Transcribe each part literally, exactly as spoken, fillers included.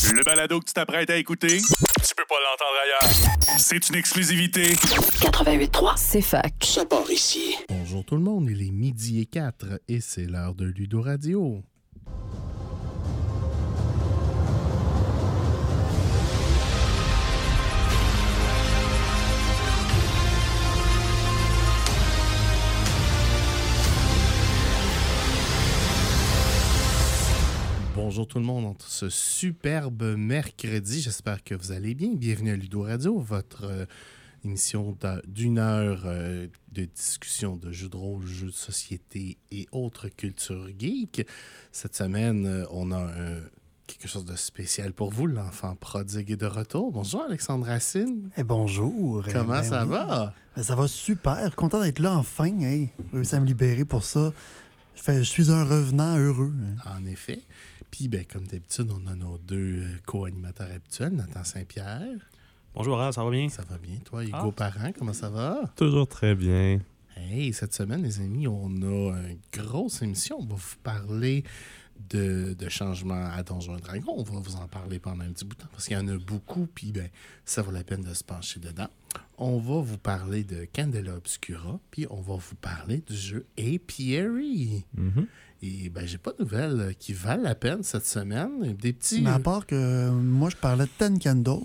Le balado que tu t'apprêtes à écouter, tu peux pas l'entendre ailleurs. C'est une exclusivité. quatre-vingt-huit trois, c'est fac. Ça part ici. Bonjour tout le monde, il est midi et quatre et c'est l'heure de Ludo Radio. Bonjour tout le monde, entre ce superbe mercredi, j'espère que vous allez bien. Bienvenue à Ludo Radio, votre euh, émission d'une heure euh, de discussion de jeux de rôle, jeux de société et autres cultures geek. Cette semaine, euh, on a euh, quelque chose de spécial pour vous, l'enfant prodigue est de retour. Bonjour Alexandre Racine. Eh bonjour. Comment ben ça oui. va? Ben, ça va super, content d'être là enfin. Hey. J'ai réussi à me libérer pour ça. Je, fais, je suis un revenant heureux. En effet. Puis, ben, comme d'habitude, on a nos deux euh, co-animateurs habituels, Nathan Saint-Pierre. Bonjour, ça va bien? Ça va bien, toi, Hugo Ah. Parent, comment ça va? Toujours très bien. Hey, cette semaine, les amis, on a une grosse émission. On va vous parler de, de changements à Donjons et Dragons. On va vous en parler pendant un petit bout de temps parce qu'il y en a beaucoup, puis ben, ça vaut la peine de se pencher dedans. On va vous parler de Candela Obscura, puis on va vous parler du jeu Apiary. Mm-hmm. Et ben, j'ai pas de nouvelles qui valent la peine cette semaine. Des petits. Mais à part que euh, moi, je parlais de Ten Candles.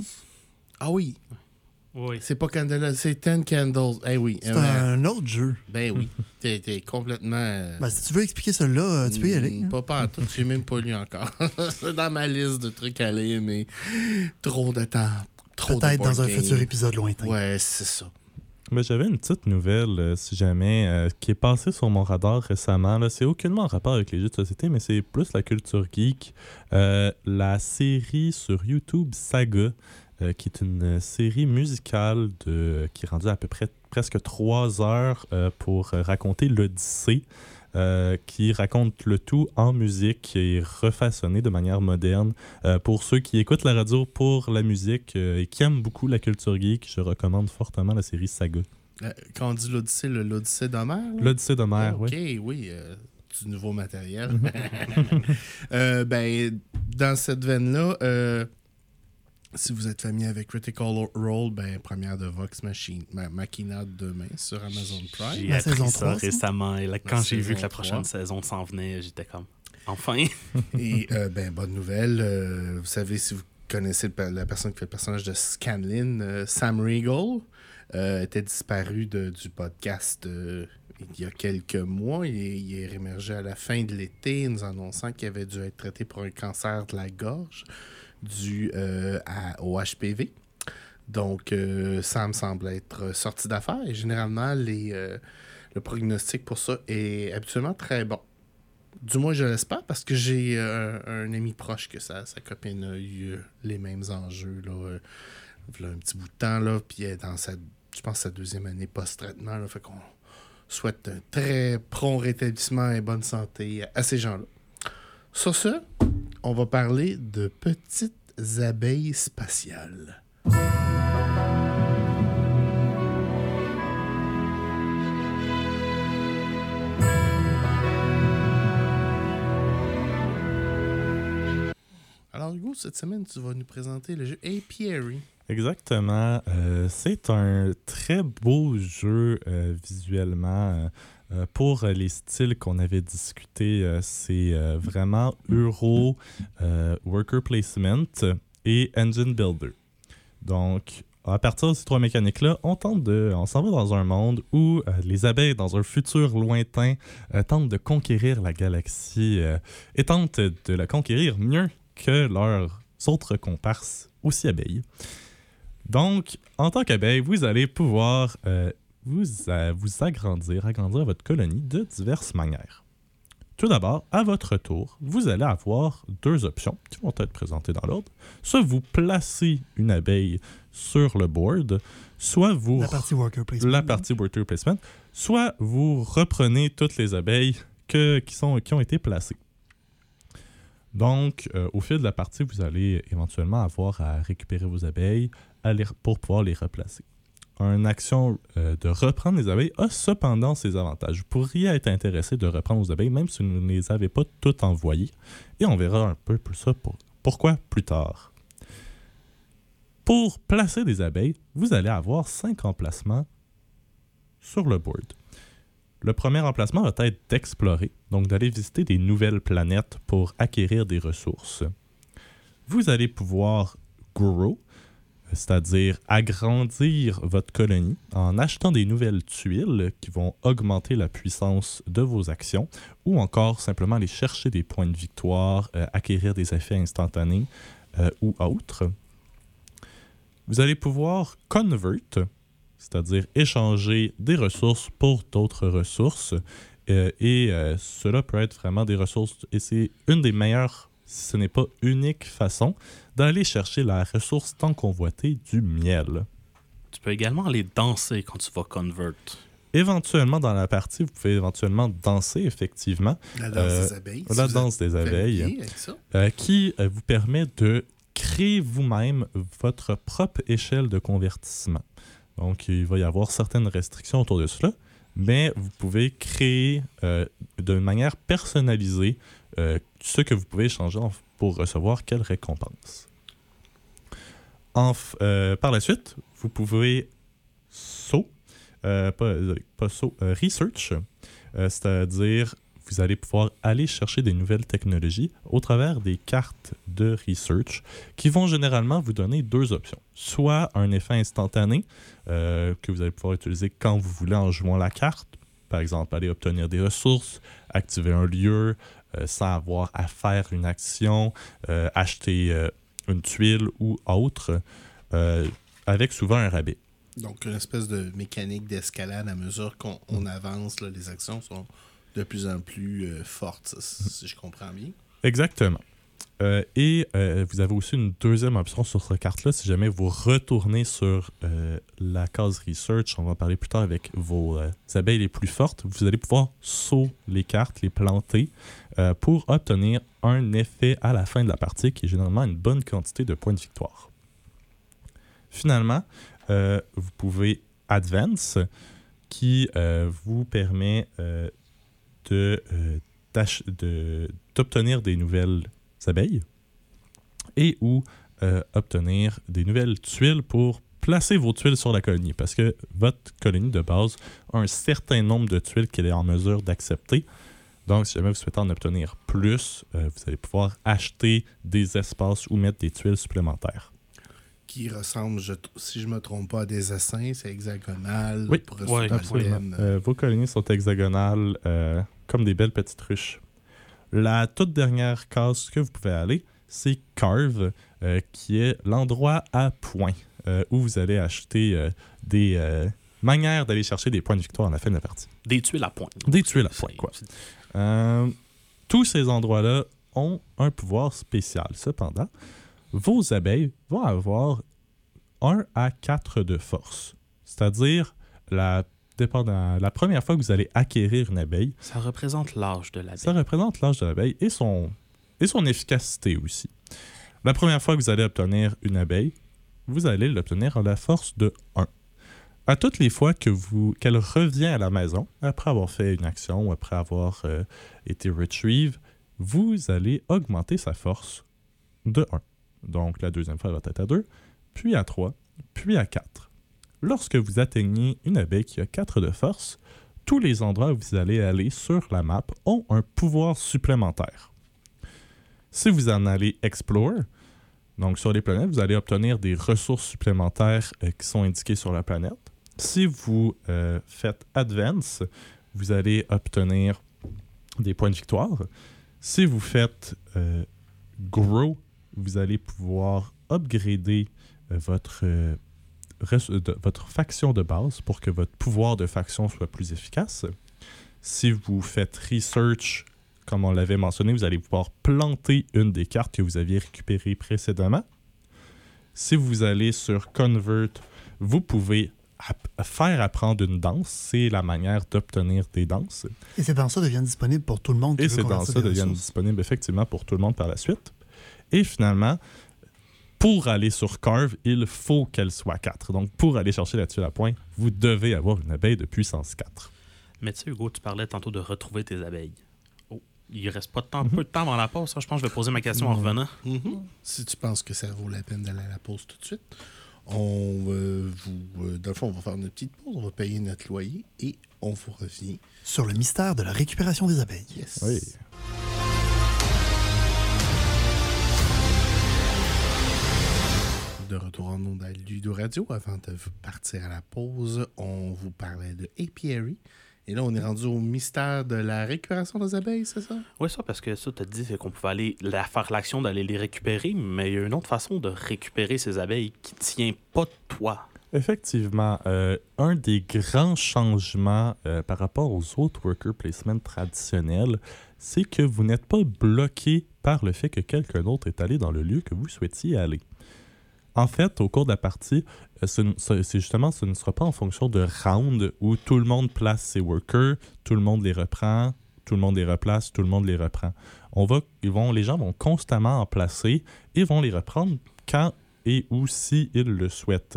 Ah oui. Oui. C'est pas Candela, c'est Ten Candles. Eh oui. C'est euh, un autre jeu. Ben oui. T'es, t'es complètement. euh, Ben, si tu veux expliquer celui-là, euh, tu peux y aller. Mm, Pas pas en tout, j'ai même pas lu encore. C'est dans ma liste de trucs à lire, mais trop de temps. Trop de Peut-être board dans un game. futur épisode lointain. Ouais, c'est ça. Mais j'avais une petite nouvelle, euh, si jamais, euh, qui est passée sur mon radar récemment. Là. C'est aucunement en rapport avec les jeux de société, mais c'est plus la culture geek. Euh, la série sur YouTube Saga, euh, qui est une série musicale de, qui est rendue à peu près presque trois heures euh, pour raconter l'Odyssée. Euh, qui raconte le tout en musique et refaçonné de manière moderne. Euh, pour ceux qui écoutent la radio pour la musique euh, et qui aiment beaucoup la culture geek, je recommande fortement la série Saga. Euh, quand on dit l'Odyssée, le- l'Odyssée d'Homère? là? L'Odyssée d'Homère, OK, oui. oui. euh, du nouveau matériel. Euh, ben, dans cette veine-là, euh, si vous êtes familier avec Critical Role, ben, première de Vox Machine, Ma- Machina demain sur Amazon Prime. J'ai La appris saison ça trois, ça? récemment. Et là, quand La j'ai vu saison que la trois. prochaine saison s'en venait, j'étais comme enfin. Et euh, ben, bonne nouvelle, euh, vous savez, si vous connaissez le pe- la personne qui fait le personnage de Scanlin, euh, Sam Riegel, euh, était disparu de- du podcast euh, il y a quelques mois. Il est, il est réémergé à la fin de l'été, nous annonçant qu'il avait dû être traité pour un cancer de la gorge dû euh, à- au H P V. Donc, euh, Sam semble être sorti d'affaires et généralement, les, euh, le prognostic pour ça est habituellement très bon. Du moins, je l'espère, parce que j'ai euh, un ami proche que sa, sa copine a eu euh, les mêmes enjeux, là, euh, il y a un petit bout de temps, là, puis elle est dans sa, je pense, sa deuxième année post-traitement, là, fait qu'on souhaite un très prompt rétablissement et bonne santé à, à ces gens-là. Sur ce, on va parler de petites abeilles spatiales. Alors Hugo, cette semaine, tu vas nous présenter le jeu Apiary. Exactement. Euh, c'est un très beau jeu euh, visuellement. Euh, euh, pour les styles qu'on avait discutés, euh, c'est euh, vraiment Euro, euh, Worker Placement et Engine Builder. Donc, à partir de ces trois mécaniques-là, on tente de, on s'en va dans un monde où euh, les abeilles, dans un futur lointain, euh, tentent de conquérir la galaxie euh, et tentent de la conquérir mieux que leurs autres comparses, aussi abeilles. Donc, en tant qu'abeille, vous allez pouvoir euh, vous, euh, vous agrandir, agrandir votre colonie de diverses manières. Tout d'abord, à votre tour, vous allez avoir deux options qui vont être présentées dans l'ordre. Soit vous placez une abeille sur le board, soit vous... La partie Worker Placement. La partie Worker Placement. Soit vous reprenez toutes les abeilles que, qui, sont, qui ont été placées. Donc, euh, au fil de la partie, vous allez éventuellement avoir à récupérer vos abeilles à les, pour pouvoir les replacer. Une action euh, de reprendre les abeilles a cependant ses avantages. Vous pourriez être intéressé de reprendre vos abeilles, même si vous ne les avez pas toutes envoyées. Et on verra un peu pour ça pour, Pourquoi plus tard? Pour placer des abeilles, vous allez avoir cinq emplacements sur le board. Le premier emplacement va être d'explorer, donc d'aller visiter des nouvelles planètes pour acquérir des ressources. Vous allez pouvoir grow, c'est-à-dire agrandir votre colonie en achetant des nouvelles tuiles qui vont augmenter la puissance de vos actions ou encore simplement aller chercher des points de victoire, euh, acquérir des effets instantanés euh, ou autres. Vous allez pouvoir convert, c'est-à-dire échanger des ressources pour d'autres ressources. Euh, et euh, cela peut être vraiment des ressources, et c'est une des meilleures, si ce n'est pas unique façon, d'aller chercher la ressource tant convoitée du miel. Tu peux également aller danser quand tu vas convert. Éventuellement, dans la partie, vous pouvez éventuellement danser, effectivement. La danse euh, des abeilles. La Si danse des abeilles, avec ça. euh, qui euh, vous permet de créer vous-même votre propre échelle de convertissement. Donc, il va y avoir certaines restrictions autour de cela, mais vous pouvez créer euh, de manière personnalisée euh, ce que vous pouvez échanger pour recevoir quelle récompense. En, euh, par la suite, vous pouvez saut, euh, pas, pas saut, euh, research, euh, c'est-à-dire vous allez pouvoir aller chercher des nouvelles technologies au travers des cartes de research qui vont généralement vous donner deux options. Soit un effet instantané euh, que vous allez pouvoir utiliser quand vous voulez en jouant la carte. Par exemple, aller obtenir des ressources, activer un lieu euh, sans avoir à faire une action, euh, acheter euh, une tuile ou autre, euh, avec souvent un rabais. Donc, une espèce de mécanique d'escalade à mesure qu'on on avance, là, les actions sont de plus en plus euh, fortes, si je comprends bien. Exactement. Euh, et euh, vous avez aussi une deuxième option sur cette carte-là. Si jamais vous retournez sur euh, la case Research, on va en parler plus tard avec vos euh, abeilles les plus fortes, vous allez pouvoir sauter les cartes, les planter euh, pour obtenir un effet à la fin de la partie qui est généralement une bonne quantité de points de victoire. Finalement, euh, vous pouvez Advance qui euh, vous permet euh, de, euh, de, d'obtenir des nouvelles abeilles et ou euh, obtenir des nouvelles tuiles pour placer vos tuiles sur la colonie parce que votre colonie de base a un certain nombre de tuiles qu'elle est en mesure d'accepter. Donc, si jamais vous souhaitez en obtenir plus, euh, vous allez pouvoir acheter des espaces ou mettre des tuiles supplémentaires. Qui ressemble, je, si je ne me trompe pas, à des essaims, c'est hexagonal. Oui, pour ouais, absolument. Euh, vos colonies sont hexagonales euh, comme des belles petites ruches. La toute dernière case que vous pouvez aller, c'est Carve, euh, qui est l'endroit à points euh, où vous allez acheter euh, des euh, manières d'aller chercher des points de victoire à la fin de la partie. Des tuiles à points. Des tuiles à points, quoi. Euh, tous ces endroits-là ont un pouvoir spécial. Cependant, vos abeilles vont avoir un à quatre de force. C'est-à-dire, la, dépendant, la première fois que vous allez acquérir une abeille, Ça représente l'âge de l'abeille. ça représente l'âge de l'abeille et son, et son efficacité aussi. La première fois que vous allez obtenir une abeille, vous allez l'obtenir à la force de un. À toutes les fois que vous, qu'elle revient à la maison, après avoir fait une action ou après avoir euh, été retrieve, vous allez augmenter sa force de un. Donc, la deuxième fois, elle va être à deux, puis à trois, puis à quatre. Lorsque vous atteignez une abeille qui a quatre de force, tous les endroits où vous allez aller sur la map ont un pouvoir supplémentaire. Si vous en allez Explore, donc sur les planètes, vous allez obtenir des ressources supplémentaires euh, qui sont indiquées sur la planète. Si vous euh, faites Advance, vous allez obtenir des points de victoire. Si vous faites euh, Grow, vous allez pouvoir upgrader euh, votre, euh, res- de, votre faction de base pour que votre pouvoir de faction soit plus efficace. Si vous faites Research, comme on l'avait mentionné, vous allez pouvoir planter une des cartes que vous aviez récupérées précédemment. Si vous allez sur Convert, vous pouvez ap- faire apprendre une danse. C'est la manière d'obtenir des danses. Et ces danses-là deviennent disponibles pour tout le monde. qui Et veut ces convertir danses-là des deviennent ressources. disponibles effectivement pour tout le monde par la suite. Et finalement, pour aller sur Carve, il faut qu'elle soit quatre. Donc, pour aller chercher la tuile à points, vous devez avoir une abeille de puissance quatre. Mais tu sais, Hugo, tu parlais tantôt de retrouver tes abeilles. Oh, il reste pas de temps, mm-hmm. peu de temps avant la pause. Ça, je pense que je vais poser ma question mm-hmm. en revenant. Mm-hmm. Si tu penses que ça vaut la peine d'aller à la pause tout de suite, on, euh, vous, euh, dans le fond, on va faire notre petite pause, on va payer notre loyer et on vous revient. Sur le mystère de la récupération des abeilles. Yes. Oui. De retour en ondes à Ludo Radio. Avant de partir à la pause, on vous parlait de apiary. Et là, on est rendu au mystère de la récupération des abeilles, c'est ça? Oui, ça, parce que ça, tu as dit c'est qu'on pouvait aller la, faire l'action d'aller les récupérer, mais il y a une autre façon de récupérer ces abeilles qui ne tient pas de toi. Effectivement, euh, un des grands changements euh, par rapport aux autres worker placement traditionnels, c'est que vous n'êtes pas bloqué par le fait que quelqu'un d'autre est allé dans le lieu que vous souhaitiez aller. En fait, au cours de la partie, ce, ce, c'est justement, ce ne sera pas en fonction de round où tout le monde place ses workers, tout le monde les reprend, tout le monde les replace, tout le monde les reprend. On va, ils vont, les gens vont constamment en placer et vont les reprendre quand et où si ils le souhaitent.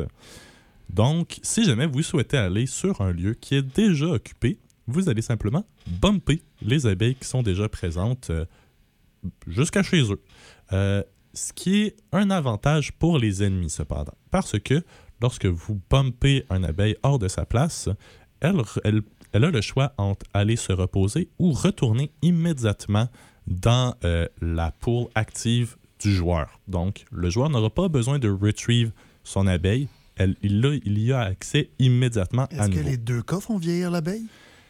Donc, si jamais vous souhaitez aller sur un lieu qui est déjà occupé, vous allez simplement bumper les abeilles qui sont déjà présentes euh, jusqu'à chez eux. Euh, Ce qui est un avantage pour les ennemis, cependant. Parce que lorsque vous bumpez une abeille hors de sa place, elle, elle, elle a le choix entre aller se reposer ou retourner immédiatement dans euh, la pool active du joueur. Donc, le joueur n'aura pas besoin de retrieve son abeille. Elle, il, a, il y a accès immédiatement Est-ce à nouveau. Est-ce que les deux cas font vieillir l'abeille?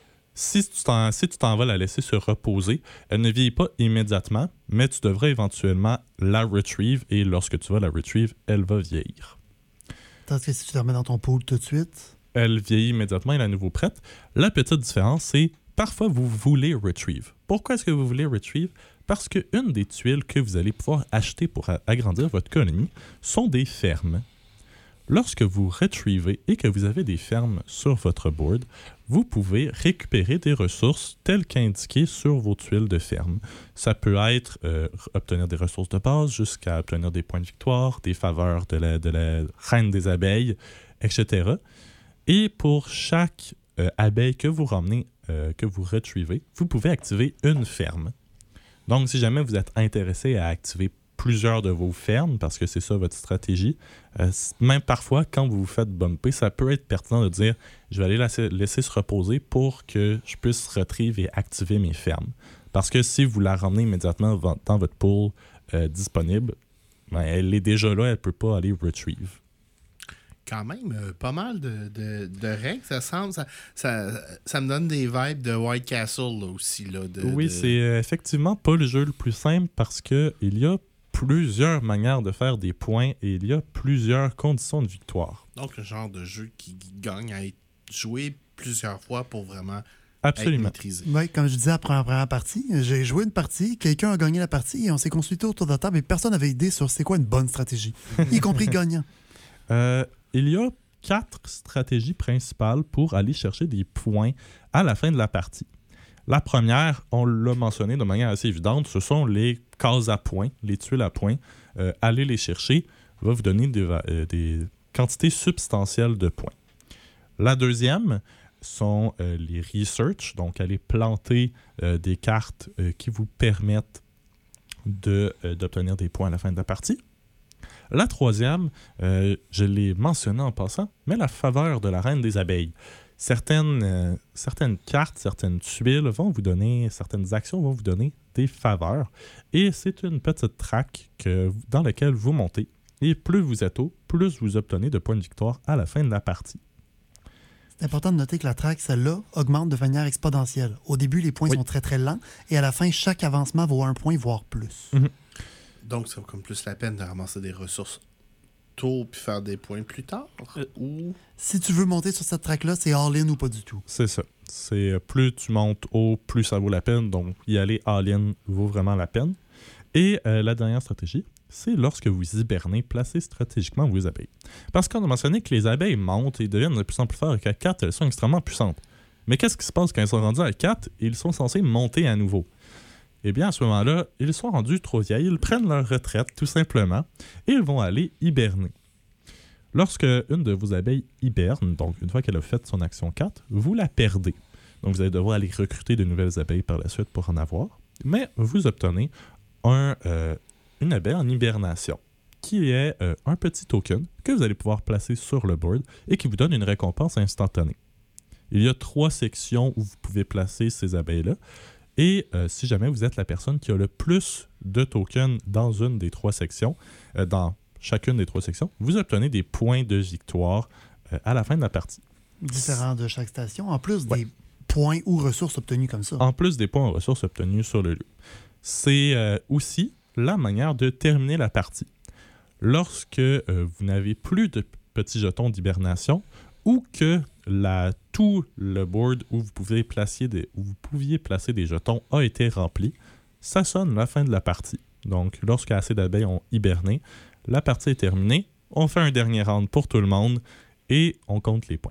Si tu, t'en, si tu t'en vas la laisser se reposer, elle ne vieillit pas immédiatement, mais tu devrais éventuellement la retrieve et lorsque tu vas la retrieve, elle va vieillir. Tandis que si tu la remets dans ton pool tout de suite... Elle vieillit immédiatement, elle est à nouveau prête. La petite différence, c'est parfois vous voulez retrieve. Pourquoi est-ce que vous voulez retrieve? Parce qu'une des tuiles que vous allez pouvoir acheter pour a- agrandir votre colonie sont des fermes. Lorsque vous retrievez et que vous avez des fermes sur votre board, vous pouvez récupérer des ressources telles qu'indiquées sur vos tuiles de ferme. Ça peut être euh, obtenir des ressources de base jusqu'à obtenir des points de victoire, des faveurs de la, de la reine des abeilles, et cetera. Et pour chaque euh, abeille que vous ramenez, euh, que vous retrievez, vous pouvez activer une ferme. Donc, si jamais vous êtes intéressé à activer plusieurs de vos fermes, parce que c'est ça votre stratégie. Euh, même parfois, quand vous vous faites bumper, ça peut être pertinent de dire « je vais aller laisser, laisser se reposer pour que je puisse retrieve et activer mes fermes ». Parce que si vous la ramenez immédiatement dans votre pool euh, disponible, ben, elle est déjà là, elle ne peut pas aller retrieve. Quand même, euh, pas mal de, de, de règles, ça semble. Ça, ça, ça me donne des vibes de White Castle là, aussi. Là, de, oui, de... c'est euh, effectivement pas le jeu le plus simple parce qu'il y a plusieurs manières de faire des points et il y a plusieurs conditions de victoire. Donc, le genre de jeu qui gagne à être joué plusieurs fois pour vraiment Absolument. être maîtrisé. Oui, comme je disais après la première partie, j'ai joué une partie, quelqu'un a gagné la partie et on s'est consulté autour de la table et personne n'avait idée sur c'est quoi une bonne stratégie, y compris le gagnant. Euh, il y a quatre stratégies principales pour aller chercher des points à la fin de la partie. La première, on l'a mentionné de manière assez évidente, ce sont les cases à points, les tuiles à points. Euh, aller les chercher va vous donner des, euh, des quantités substantielles de points. La deuxième sont euh, les research, donc aller planter euh, des cartes euh, qui vous permettent de, euh, d'obtenir des points à la fin de la partie. La troisième, euh, je l'ai mentionné en passant, mais la faveur de la reine des abeilles. Certaines, euh, certaines cartes, certaines tuiles vont vous donner, certaines actions vont vous donner des faveurs. Et c'est une petite track que, dans laquelle vous montez. Et plus vous êtes haut, plus vous obtenez de points de victoire à la fin de la partie. C'est important de noter que la track, celle-là, augmente de manière exponentielle. Au début, les points oui. sont très très lents et à la fin, chaque avancement vaut un point, voire plus. Mm-hmm. Donc, ça vaut comme plus la peine de ramasser des ressources tôt puis faire des points plus tard? Euh, ou... Si tu veux monter sur cette track-là, c'est all-in ou pas du tout. C'est ça. C'est plus tu montes haut, plus ça vaut la peine. Donc, y aller all-in vaut vraiment la peine. Et euh, la dernière stratégie, c'est lorsque vous hibernez, placez stratégiquement vos abeilles. Parce qu'on a mentionné que les abeilles montent et deviennent de plus en plus fortes, qu'à quatre, elles sont extrêmement puissantes. Mais qu'est-ce qui se passe quand elles sont rendues à quatre et ils sont censés monter à nouveau? Eh bien, à ce moment-là, ils sont rendus trop vieilles, ils prennent leur retraite, tout simplement, et ils vont aller hiberner. Lorsque une de vos abeilles hiberne, donc une fois qu'elle a fait son action quatre, vous la perdez. Donc, vous allez devoir aller recruter de nouvelles abeilles par la suite pour en avoir. mais vous obtenez un, euh, une abeille en hibernation, qui est euh, un petit token que vous allez pouvoir placer sur le board et qui vous donne une récompense instantanée. Il y a trois sections où vous pouvez placer ces abeilles-là. Et euh, si jamais vous êtes la personne qui a le plus de tokens dans une des trois sections, euh, dans chacune des trois sections, vous obtenez des points de victoire euh, à la fin de la partie. Différents de chaque station, en plus Ouais. des points ou ressources obtenus comme ça. En plus des points en ressources obtenus sur le lieu. C'est euh, aussi la manière de terminer la partie. Lorsque euh, vous n'avez plus de petits jetons d'hibernation ou que la, tout le board où vous, pouvez placer des, où vous pouviez placer des jetons a été rempli, ça sonne la fin de la partie. Donc, lorsque assez d'abeilles ont hiberné, la partie est terminée, on fait un dernier round pour tout le monde et on compte les points.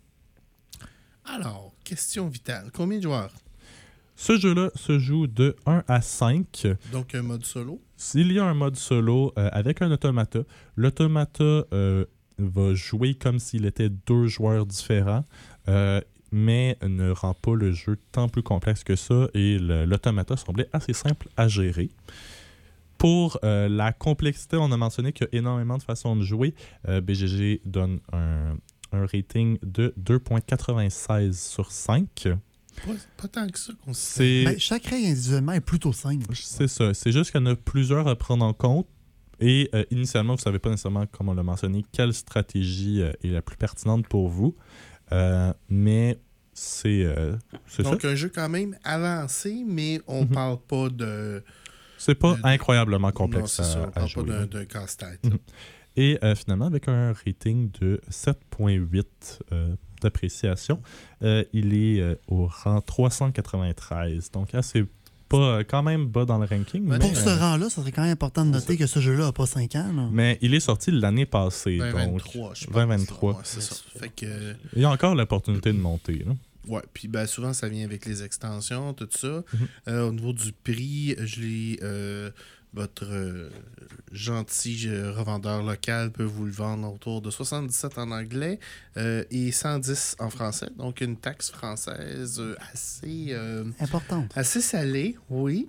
Alors, question vitale. Combien de joueurs? Ce jeu-là se joue de un à cinq. Donc, un mode solo? S'il y a un mode solo euh, avec un automata, l'automata euh, va jouer comme s'il était deux joueurs différents, euh, mais ne rend pas le jeu tant plus complexe que ça et le, l'automata semblait assez simple à gérer. Pour euh, la complexité, on a mentionné qu'il y a énormément de façons de jouer. Euh, B G G donne un, un rating de deux virgule quatre-vingt-seize sur cinq. Pas, pas tant que ça qu'on se C'est... Ben, chaque règle individuellement est plutôt simple. C'est ça. C'est juste qu'il y en a plusieurs à prendre en compte. Et euh, initialement, vous ne savez pas nécessairement, comme on l'a mentionné, quelle stratégie euh, est la plus pertinente pour vous. Euh, mais c'est, euh, c'est Donc, ça. un jeu quand même avancé, mais on Mhm. parle pas de... C'est pas de- de- incroyablement Non, complexe c'est ça. à, On à parle jouer. pas d'un, d'un casse-tête. Mhm. Et euh, finalement, avec un rating de sept virgule huit euh, d'appréciation, euh, il est euh, au rang trois cent quatre-vingt-treize. Donc, assez pas, euh, quand même bas dans le ranking. Ouais, mais, Pour ce euh, rang-là, ça serait quand même important de noter que ce jeu-là n'a pas cinq ans. Là. mais il est sorti l'année passée. vingt donc, vingt-trois, je pense. vingt vingt-trois. Ouais, c'est ça. Fait que... Il y a encore l'opportunité de monter. Là. Ouais, puis ben, souvent, ça vient avec les extensions, tout ça. Mhm. Euh, au niveau du prix, je l'ai... euh, votre euh, gentil euh, revendeur local peut vous le vendre autour de soixante-dix-sept en anglais euh, et cent dix en français. Donc, une taxe française euh, assez... euh, Importante. Assez salé, oui.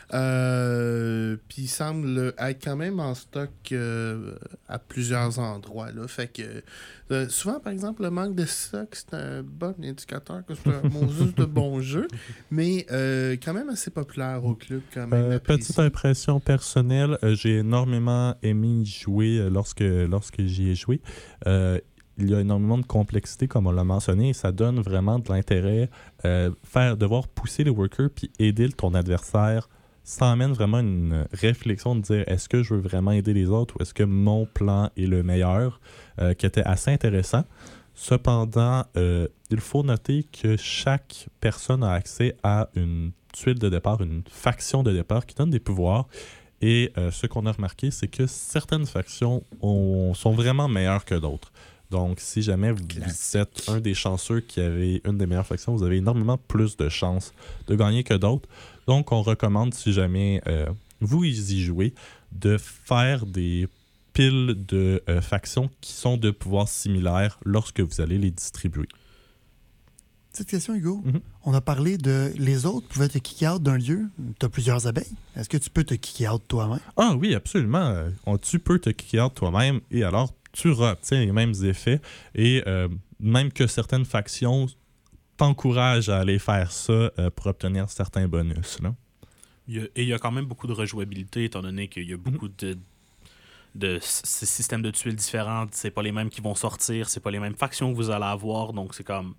Euh, Puis il semble être quand même en stock euh, à plusieurs endroits. Là. Fait que euh, souvent, par exemple, le manque de stock, c'est un bon indicateur que c'est un Moses de bon jeu, mais euh, quand même assez populaire au club. Quand même Euh, apprécié. petite impression personnelle, euh, j'ai énormément aimé y jouer euh, lorsque, lorsque j'y ai joué. Euh, il y a énormément de complexité, comme on l'a mentionné, et ça donne vraiment de l'intérêt. Euh, faire, devoir pousser les workers puis aider ton adversaire, ça amène vraiment une réflexion de dire est-ce que je veux vraiment aider les autres ou est-ce que mon plan est le meilleur, euh, qui était assez intéressant. Cependant, euh, il faut noter que chaque personne a accès à une tuile de départ, une faction de départ qui donne des pouvoirs. Et euh, ce qu'on a remarqué, c'est que certaines factions ont- sont vraiment meilleures que d'autres. Donc, si jamais vous, vous êtes un des chanceux qui avait une des meilleures factions, vous avez énormément plus de chances de gagner que d'autres. Donc, on recommande, si jamais euh, vous y jouez, de faire des piles de euh, factions qui sont de pouvoirs similaires lorsque vous allez les distribuer. Petite question, Hugo. Mhm. On a parlé de les autres pouvaient te kick out d'un lieu. Tu as plusieurs abeilles. Est-ce que tu peux te kick out toi-même? Ah oui, absolument. Euh, on- tu peux te kick out toi-même et alors tu obtiens les mêmes effets et euh, même que certaines factions t'encouragent à aller faire ça euh, pour obtenir certains bonus. Là. Il y a- et il y a quand même beaucoup de rejouabilité, étant donné qu'il y a beaucoup de, de s- ces systèmes de tuiles différentes. C'est pas les mêmes qui vont sortir, c'est pas les mêmes factions que vous allez avoir. Donc, c'est comme.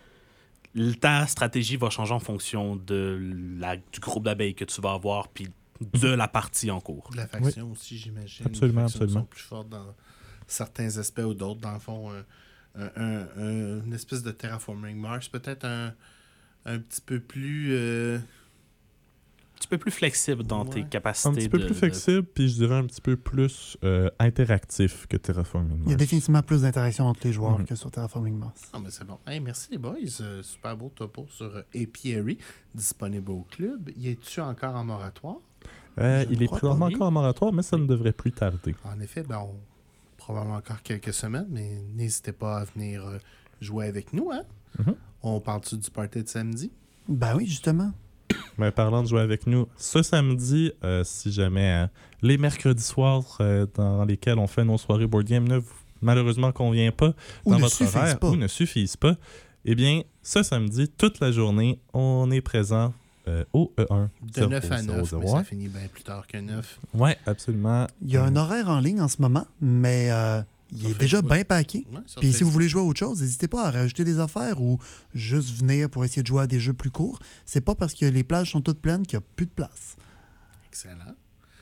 Ta stratégie va changer en fonction de la, du groupe d'abeilles que tu vas avoir, puis de la partie en cours. De la faction aussi, j'imagine. Absolument, Les factions absolument. sont plus fortes dans certains aspects ou d'autres. Dans le fond, un- un- un- un- une espèce de terraforming Mars, peut-être un, un petit peu plus... euh, Un petit peu plus flexible dans tes Ouais. capacités. Un petit peu de- plus de- flexible, puis je dirais un petit peu plus euh, interactif que Terraforming Il y a Mars. définitivement plus d'interaction entre les joueurs Mhm. que sur Terraforming Mars. Ah, mais c'est bon. Hey, merci les boys. Euh, super beau topo sur euh, Apiary, disponible au club. Y es-tu encore en moratoire? Euh, Je il est crois probablement pas. encore en moratoire, mais ça ne devrait plus tarder. En effet, ben, on... probablement encore quelques semaines, mais n'hésitez pas à venir euh, jouer avec nous. Hein? Mhm. On parle-tu du party de samedi? Ben oui, justement. Mais parlant de jouer avec nous, ce samedi, euh, si jamais euh, les mercredis soirs euh, dans lesquels on fait nos soirées board game ne vous, malheureusement convient pas Ou dans ne votre suffisent horaire pas. ou ne suffisent pas, eh bien, ce samedi, toute la journée, on est présent euh, au E un. De neuf à neuf, mais ça finit bien plus tard que neuf. Oui, absolument. Il y a un horaire en ligne en ce moment, mais euh, il Sur est déjà Facebook. bien paqué. Ouais, sur Puis si Facebook. vous voulez jouer à autre chose, n'hésitez pas à rajouter des affaires ou juste venir pour essayer de jouer à des jeux plus courts. C'est pas parce que les plages sont toutes pleines qu'il n'y a plus de place. Excellent.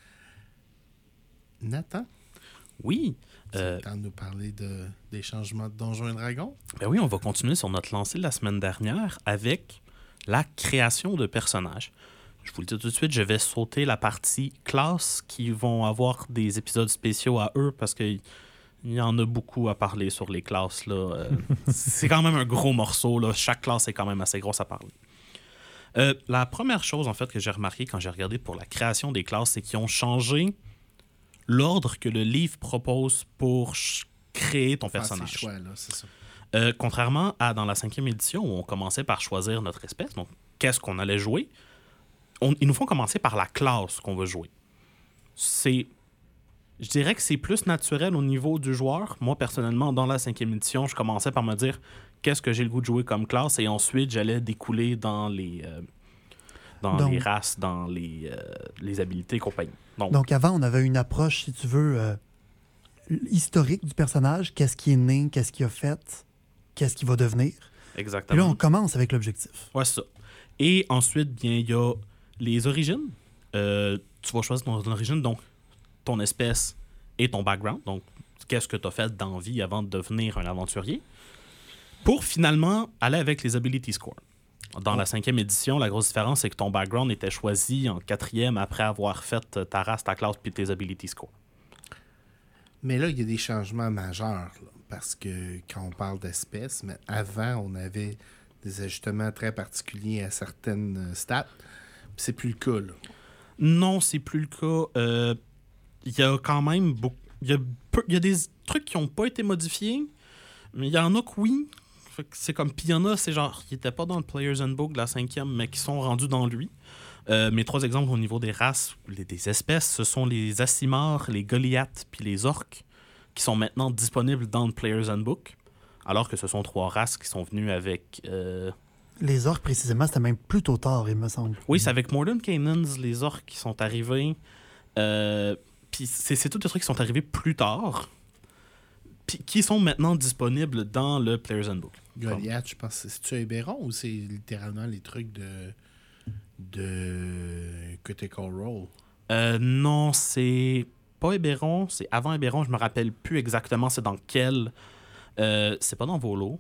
Nathan, Oui. c'est Euh, le temps de nous parler de, des changements de Donjons et Dragons. ben oui, on va continuer sur notre lancée de la semaine dernière avec la création de personnages. Je vous le dis tout de suite, je vais sauter la partie classe qui vont avoir des épisodes spéciaux à eux parce qu'il y en a beaucoup à parler sur les classes. Là. Euh, c'est quand même un gros morceau. Là. Chaque classe est quand même assez grosse à parler. Euh, la première chose en fait que j'ai remarqué quand j'ai regardé pour la création des classes, c'est qu'ils ont changé l'ordre que le livre propose pour ch- créer ton Faire personnage. ses choix, là, c'est ça. Euh, contrairement à dans la cinquième édition où on commençait par choisir notre espèce, donc qu'est-ce qu'on allait jouer, on- ils nous font commencer par la classe qu'on veut jouer. C'est, je dirais que c'est plus naturel au niveau du joueur. Moi, personnellement, dans la cinquième édition, je commençais par me dire qu'est-ce que j'ai le goût de jouer comme classe et ensuite j'allais découler dans les, euh, dans Donc- les races, dans les, euh, les habiletés et compagnie. Donc, Donc avant, on avait une approche, si tu veux, euh, historique du personnage. Qu'est-ce qui est né, qu'est-ce qu'il a fait, qu'est-ce qu'il va devenir. Puis exactement. là, on commence avec l'objectif. Ouais, c'est ça. Et ensuite, bien, il y a les origines. Euh, tu vas choisir ton origine, donc ton espèce et ton background. Donc, qu'est-ce que tu as fait dans la vie avant de devenir un aventurier. Pour finalement aller avec les ability scores. Dans la cinquième édition, la grosse différence, c'est que ton background était choisi en quatrième après avoir fait ta race, ta classe puis tes ability scores. Mais là, il y a des changements majeurs, là, parce que quand on parle d'espèces, mais avant, on avait des ajustements très particuliers à certaines euh, stats. Puis c'est plus le cas, là. Non, c'est plus le cas. Euh, Il y a quand même beaucoup. Il y a, peu- il y a des trucs qui n'ont pas été modifiés, mais il y en a que oui. Fait que c'est comme. Puis il y en a, c'est genre, qui n'étaient pas dans le Player's Handbook de la cinquième, mais qui sont rendus dans lui. Euh, mes trois exemples au niveau des races, les, des espèces, ce sont les Asimars, les Goliaths puis les Orques, qui sont maintenant disponibles dans le Player's Handbook, alors que ce sont trois races qui sont venues avec. euh, Les orques, précisément, c'était même plutôt tard, il me semble. Oui, c'est avec Modern Canaans, les orques qui sont arrivés. Euh, Puis c'est, c'est tous des trucs qui sont arrivés plus tard, puis qui sont maintenant disponibles dans le Player's Handbook. Goliath, je pense, c'est-tu Eberron ou c'est littéralement les trucs de de Critical Role? Euh, non, c'est pas Eberron, c'est avant Eberron, je me rappelle plus exactement c'est dans quel. Euh, c'est pas dans Volo.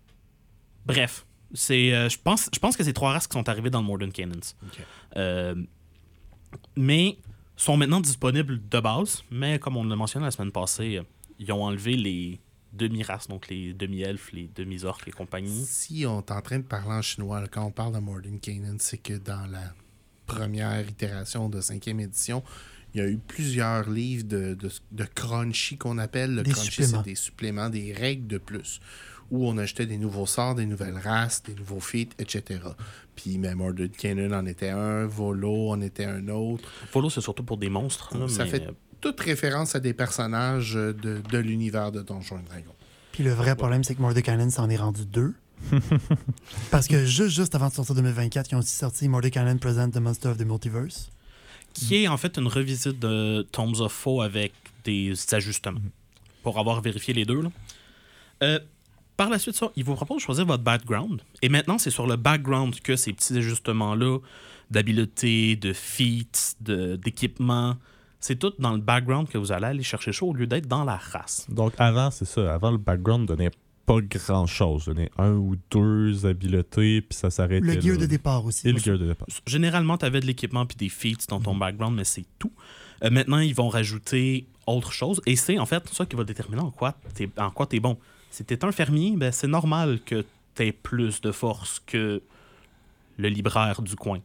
Bref, c'est, euh, je pense, je pense que c'est trois races qui sont arrivées dans le Modern Canaans. Ok. Euh, mais sont maintenant disponibles de base, mais comme on l'a mentionné la semaine passée, euh, ils ont enlevé les demi-races, donc les demi-elfes, les demi-orques et compagnie. Si on est en train de parler en chinois, là, quand on parle de Modern Canaan, c'est que dans la première itération de cinquième édition, il y a eu plusieurs livres de, de, de crunchy qu'on appelle. Le Des crunchy, suppléments. c'est des suppléments, des règles de plus, où on ajoutait des nouveaux sorts, des nouvelles races, des nouveaux feats, et cetera. Puis même Modern Canaan en était un, Volo en était un autre. Volo, c'est surtout pour des monstres. là, Ça mais, fait euh, toute référence à des personnages de, de l'univers de Donjons et Dragons. Puis le vrai problème, c'est que Mordekainen s'en est rendu deux. Parce que juste, juste avant de sortir deux mille vingt-quatre, ils ont aussi sorti Mordekainen Present the Monster of the Multiverse. qui est en fait une revisite de Tomes of Foe avec des ajustements, pour avoir vérifié les deux. Là. Euh, par la suite, ça, il vous propose de choisir votre background. Et maintenant, c'est sur le background que ces petits ajustements-là, d'habileté, de feats, de, d'équipement, c'est tout dans le background que vous allez aller chercher ça au lieu d'être dans la race. Donc avant, c'est ça. Avant, le background donnait pas grand-chose. Donnait un ou deux habiletés, puis ça s'arrêtait Le gear là. de départ aussi. Et le gear de départ. Généralement, tu avais de l'équipement puis des feats dans ton background, mais c'est tout. Euh, maintenant, ils vont rajouter autre chose. Et c'est en fait ça qui va déterminer en quoi t'es, en quoi t'es bon. Si t'es un fermier, ben, c'est normal que t'aies plus de force que le libraire du coin.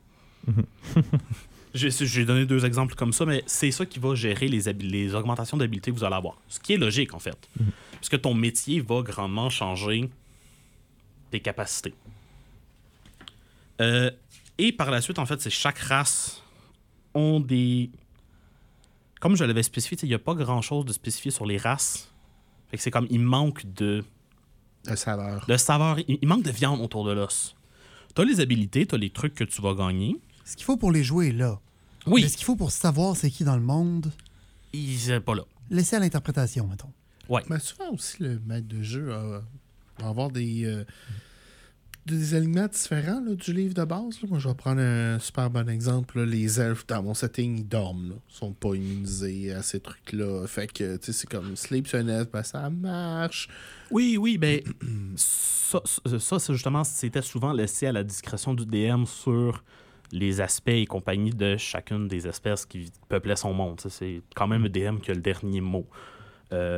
j'ai, j'ai donné deux exemples comme ça, mais c'est ça qui va gérer les, habi- les augmentations d'habileté que vous allez avoir. Ce qui est logique, en fait. Parce que ton métier va grandement changer tes capacités. Euh, Et par la suite, en fait, c'est chaque race ont des... Comme je l'avais spécifié, il n'y a pas grand-chose de spécifié sur les races. Fait que c'est comme, il manque de... De saveur. De saveur. Il, il manque de viande autour de l'os. T'as les habilités, t'as les trucs que tu vas gagner. Ce qu'il faut pour les jouer, là. Oui. Mais ce qu'il faut pour savoir c'est qui dans le monde, Il n'est pas là. laissez à l'interprétation, mettons. Ouais. Mais souvent aussi, le maître de jeu euh, va avoir des, euh, des aliments différents là, du livre de base. Là. Moi, je vais prendre un super bon exemple. Là. Les elfes, dans mon setting, ils dorment. Là. Ils sont pas immunisés à ces trucs-là. Fait que, tu sais, c'est comme sleep sur un elfe, ben, ça marche. Oui, oui, ben ça, ça, ça, c'est justement, c'était souvent laissé à la discrétion du D M sur les aspects et compagnie de chacune des espèces qui peuplaient son monde. Ça, c'est quand même le D M qui a le dernier mot. Euh,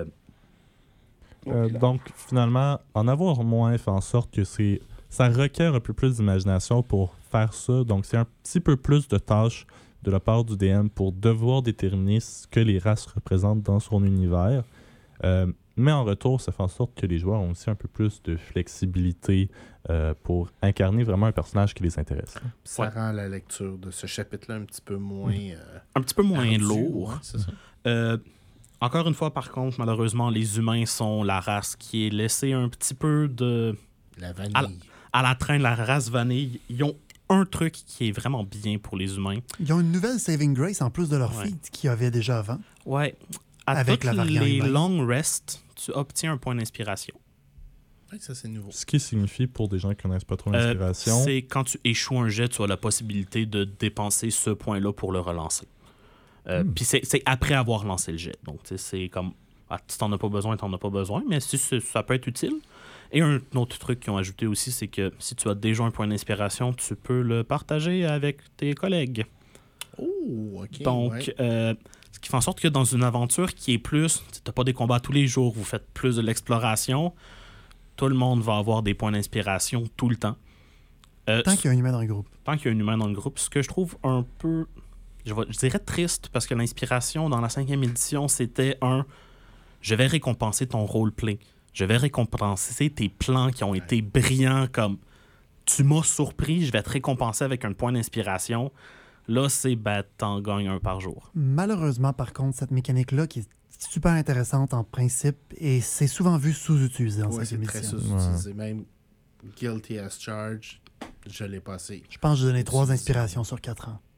Euh, donc, finalement, en avoir moins fait en sorte que c'est ça requiert un peu plus d'imagination pour faire ça. Donc, c'est un petit peu plus de tâches de la part du D M pour devoir déterminer ce que les races représentent dans son univers. Euh, mais en retour, ça fait en sorte que les joueurs ont aussi un peu plus de flexibilité euh, pour incarner vraiment un personnage qui les intéresse. Ça Ouais. rend la lecture de ce chapitre-là un petit peu moins... Euh, un petit peu moins ardu, lourd. ouais, c'est ça. Euh, encore une fois, par contre, malheureusement, les humains sont la race qui est laissée un petit peu de La vanille. à la, à la traîne, la race vanille. Ils ont un truc qui est vraiment bien pour les humains. Ils ont une nouvelle Saving Grace en plus de leur Ouais. feat qu'il y avait déjà avant. Ouais. À Avec toutes la variante les humaine. long rests, tu obtiens un point d'inspiration. Ouais, ça, c'est nouveau. Ce qui signifie, pour des gens qui connaissent pas trop Euh, l'inspiration, c'est quand tu échoues un jet, tu as la possibilité de dépenser ce point-là pour le relancer. Euh, Hmm. Puis c'est, c'est après avoir lancé le jet. Donc, tu sais, c'est comme, ah, si t'en as pas besoin, t'en as pas besoin, mais si c'est- ça peut être utile. Et un autre truc qu'ils ont ajouté aussi, c'est que si tu as déjà un point d'inspiration, tu peux le partager avec tes collègues. Oh, OK. Donc, ouais. euh, ce qui fait en sorte que dans une aventure qui est plus, tu n'as pas des combats tous les jours, vous faites plus de l'exploration, tout le monde va avoir des points d'inspiration tout le temps. Euh, Tant qu'il y a un humain dans le groupe. tant qu'il y a un humain dans le groupe, ce que je trouve un peu, je, vais- je dirais triste, parce que l'inspiration dans la cinquième édition, c'était un, je vais récompenser ton roleplay, je vais récompenser tes plans qui ont été brillants, comme tu m'as surpris, je vais te récompenser avec un point d'inspiration. Là, c'est, ben, t'en gagnes un par jour. Malheureusement, par contre, cette mécanique-là, qui est super intéressante en principe, et c'est souvent vu sous-utilisé en Ouais, cinquième c'est très édition. sous-utilisé. Même Guilty as Charged, je l'ai passé. Je pense que j'ai donné trois Utilisé. inspirations sur quatre ans.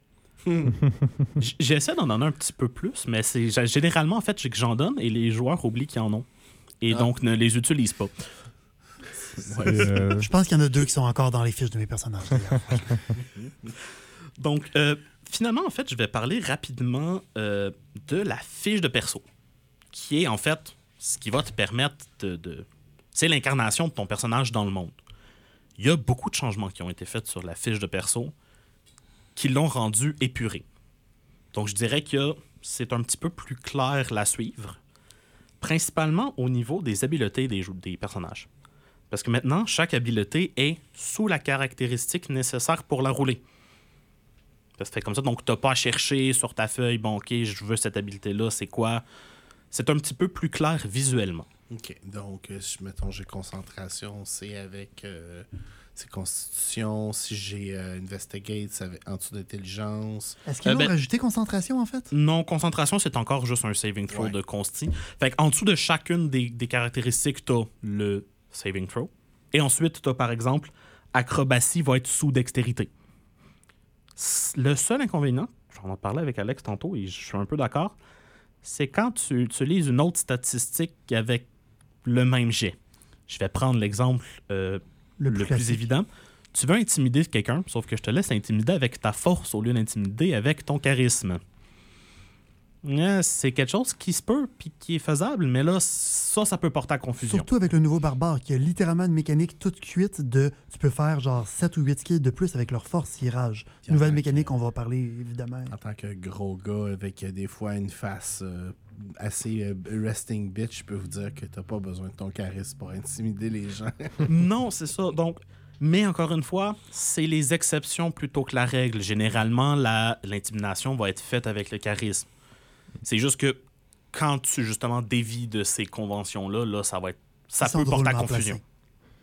J- J'essaie d'en donner un petit peu plus, mais c'est g- généralement, en fait, c'est que j'en donne et les joueurs oublient qu'ils en ont. Et Ah. donc, ne les utilisent pas. c'est, euh, Je pense qu'il y en a deux qui sont encore dans les fiches de mes personnages. d'ailleurs. Donc, euh, finalement, en fait, je vais parler rapidement euh, de la fiche de perso, qui est, en fait, ce qui va te permettre de... de... C'est l'incarnation de ton personnage dans le monde. Il y a beaucoup de changements qui ont été faits sur la fiche de perso qui l'ont rendu épuré. Donc, je dirais que c'est un petit peu plus clair la suivre, principalement au niveau des habiletés des, jou- des personnages. Parce que maintenant, chaque habileté est sous la caractéristique nécessaire pour la rouler. Ça se fait comme ça, donc tu n'as pas à chercher sur ta feuille, bon, ok, je veux cette habileté-là, c'est quoi? C'est un petit peu plus clair visuellement. OK. Donc, euh, si, mettons, j'ai concentration, c'est avec... Euh, c'est constitution. Si j'ai euh, investigate, c'est avec, en dessous d'intelligence. Est-ce qu'ils Euh, ont ben- rajouté concentration, en fait? Non, concentration, c'est encore juste un saving throw Ouais. de consti. Fait en dessous de chacune des, des caractéristiques, tu as le saving throw. Et ensuite, tu as par exemple, acrobatie va être sous dextérité. S- Le seul inconvénient, j'en ai parlé avec Alex tantôt et je suis un peu d'accord, c'est quand tu utilises une autre statistique avec le même jet. Je vais prendre l'exemple euh, Le le, plus plus, classique. évident. Tu veux intimider quelqu'un, sauf que je te laisse intimider avec ta force au lieu d'intimider avec ton charisme. Euh, c'est quelque chose qui se peut puis qui est faisable, mais là, ça, ça peut porter à confusion. Surtout avec le nouveau barbare, qui a littéralement une mécanique toute cuite de... Tu peux faire genre sept ou huit skills de plus avec leur force s'ils ragent. Puis en Nouvelle tant mécanique, on va parler, évidemment. En tant que gros gars avec euh, des fois une face euh, assez euh, resting bitch, je peux vous dire que t'as pas besoin de ton charisme pour intimider les gens. Non, c'est ça. Donc, mais encore une fois, c'est les exceptions plutôt que la règle. Généralement, la- l'intimidation va être faite avec le charisme. C'est juste que quand tu justement dévies de ces conventions-là, là, ça va être, ça Ils sont peut porter à drôlement confusion. placés.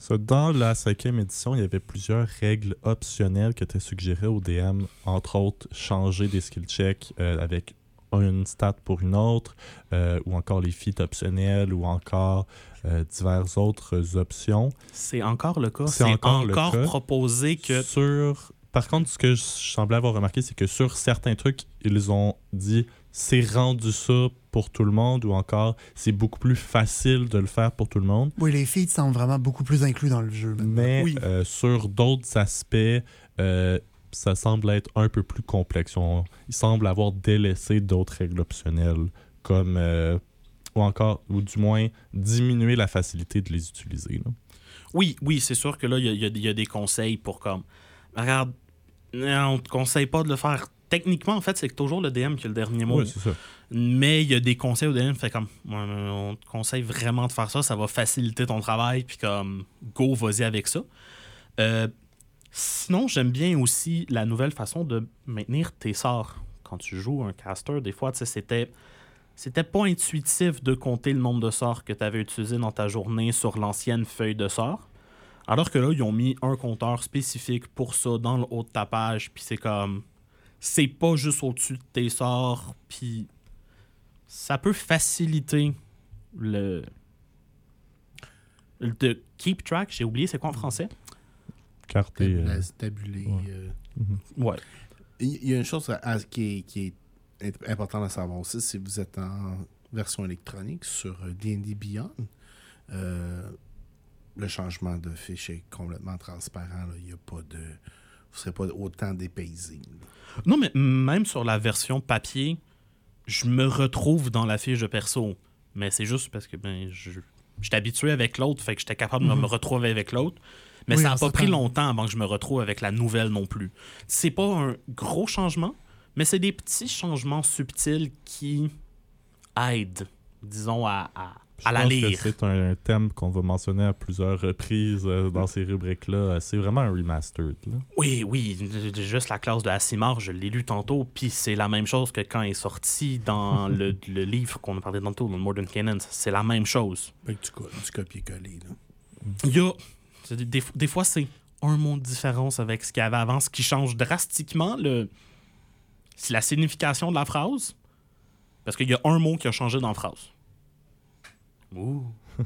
So, dans la cinquième édition, il y avait plusieurs règles optionnelles qui étaient suggérées au D M, entre autres changer des skill checks euh, avec une stat pour une autre, euh, ou encore les feats optionnels, ou encore euh, diverses autres options. C'est encore le cas. C'est C'est encore encore, le cas. proposé que... Sur... Par contre, ce que je semblais avoir remarqué, c'est que sur certains trucs, ils ont dit c'est rendu ça pour tout le monde, ou encore c'est beaucoup plus facile de le faire pour tout le monde. Oui, les feats semblent vraiment beaucoup plus inclus dans le jeu. maintenant. Mais Oui. euh, sur d'autres aspects, euh, ça semble être un peu plus complexe. On, il semble avoir délaissé d'autres règles optionnelles, comme euh, ou encore, ou du moins diminuer la facilité de les utiliser. Là. Oui, oui, c'est sûr que là, il y a, il y a- il y a des conseils pour comme... Regarde, on te conseille pas de le faire. Techniquement, en fait, c'est toujours le D M qui a le dernier mot. Oui, c'est ça. Mais il y a des conseils au D M, fait comme, ouais, on te conseille vraiment de faire ça, ça va faciliter ton travail, puis comme, go, vas-y avec ça. Euh, sinon, j'aime bien aussi la nouvelle façon de maintenir tes sorts. Quand tu joues un caster, des fois, tu sais, c'était, c'était pas intuitif de compter le nombre de sorts que tu avais utilisé dans ta journée sur l'ancienne feuille de sorts. Alors que là, ils ont mis un compteur spécifique pour ça dans le haut de ta page, puis c'est comme... C'est pas juste au-dessus de tes sorts, puis ça peut faciliter le... le de keep track. J'ai oublié, c'est quoi en français? Carte et, euh, Tabula- Tabulé. ouais. euh. Ouais. Il y a une chose à- à- qui, est, qui est importante à savoir aussi, si vous êtes en version électronique sur D and D Beyond, euh, le changement de fiche est complètement transparent. là. Il y a pas de... Vous ne serez pas autant dépaysé. là. Non, mais même sur la version papier, je me retrouve dans la fiche de perso. Mais c'est juste parce que ben, je j'étais habitué avec l'autre, fait que j'étais capable de me retrouver avec l'autre. Mais Oui, ça n'a on pas pris s'attend. longtemps avant que je me retrouve avec la nouvelle non plus. C'est pas un gros changement, mais c'est des petits changements subtils qui aident, disons, à, à, Je à la pense que lire. c'est un thème qu'on va mentionner à plusieurs reprises euh, dans ces rubriques-là. C'est vraiment un remastered. Là. Oui, oui, juste la classe de Asimar, je l'ai lu tantôt, puis c'est la même chose que quand il est sorti dans le, le livre qu'on a parlé tantôt, dans Modern Canon. C'est la même chose. Fait que tu, co- tu copies-coller. là. Il y a... c'est Des, des, des fois, c'est un mot de différence avec ce qu'il y avait avant, ce qui change drastiquement le... c'est la signification de la phrase. Parce qu'il y a un mot qui a changé dans la phrase. Ouh.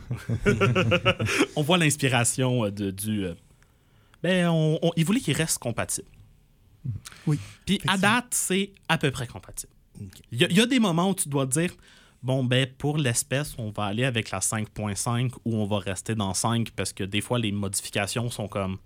On voit l'inspiration euh, de, du... euh, Ben, on, on- il voulait qu'il reste compatible. Oui. Puis à date, c'est à peu près compatible. Ok. Il y, a- il y a des moments où tu dois te dire, bon, ben, pour l'espèce, on va aller avec la cinq point cinq ou on va rester dans cinq parce que des fois, les modifications sont comme.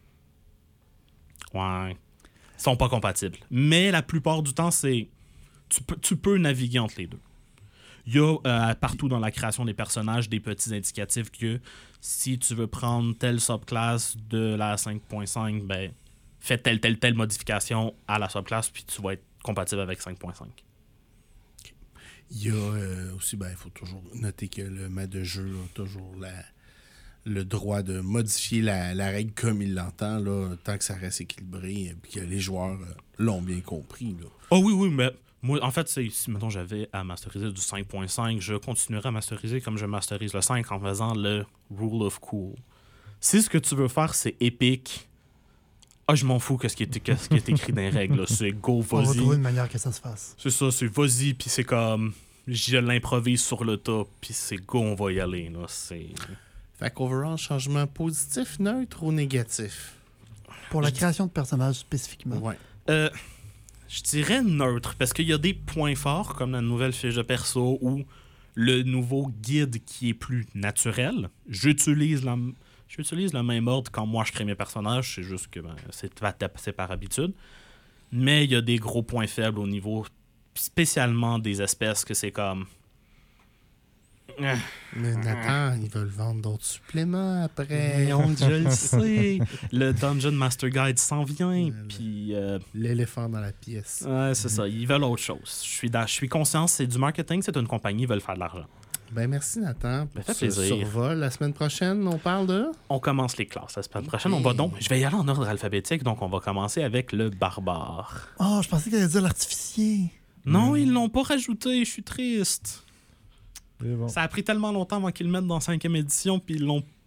Ouais. Sont pas compatibles. Mais la plupart du temps, c'est. Tu peux, tu peux naviguer entre les deux. Il y a euh, partout dans la création des personnages des petits indicatifs que si tu veux prendre telle subclasse de la cinq point cinq, ben, fais telle, telle, telle modification à la subclasse, puis tu vas être compatible avec cinq point cinq. Il y a euh, aussi, ben, il faut toujours noter que le maître de jeu a toujours la, le droit de modifier la, la règle comme il l'entend, là, tant que ça reste équilibré et que les joueurs euh, l'ont bien compris. Là. Oh oui, oui, mais moi, en fait, c'est, si mettons, j'avais à masteriser du cinq point cinq, je continuerais à masteriser comme je masterise le cinq en faisant le Rule of Cool. Si ce que tu veux faire, c'est épique, ah, je m'en fous que ce qui est, que ce qui est écrit dans les règles. là. C'est go, On va vas-y. trouver une manière que ça se fasse. C'est ça, c'est vas-y, puis c'est comme. Je l'improvise sur le tas, puis c'est go, on va y aller. Là. C'est... Fait qu'overall, changement positif, neutre ou négatif? Pour la création de personnages spécifiquement. Ouais. Euh, je dirais neutre, parce qu'il y a des points forts, comme la nouvelle fiche de perso ou le nouveau guide qui est plus naturel. J'utilise la, j'utilise le même ordre quand moi je crée mes personnages, c'est juste que ben, c'est, c'est par habitude. Mais il y a des gros points faibles au niveau spécialement des espèces que c'est comme... Ah. Mais Nathan, ils veulent vendre d'autres suppléments après. Mais on, je le sais. Le Dungeon Master Guide s'en vient, Ouais, puis... euh, L'éléphant dans la pièce. Ouais, c'est ça. Ils veulent autre chose. Je suis, dans- je suis conscient, c'est du marketing, c'est une compagnie, ils veulent faire de l'argent. Ben merci Nathan pour Ben, fait ce plaisir. survol. La semaine prochaine, on parle de... On commence les classes la semaine prochaine. On va donc, je vais y aller en ordre alphabétique, donc on va commencer avec le barbare. Oh, je pensais qu'il allait dire l'artificier. Non, ils l'ont pas rajouté, je suis triste. Et bon. Ça a pris tellement longtemps avant qu'ils le mettent dans cinquième édition, puis ils l'ont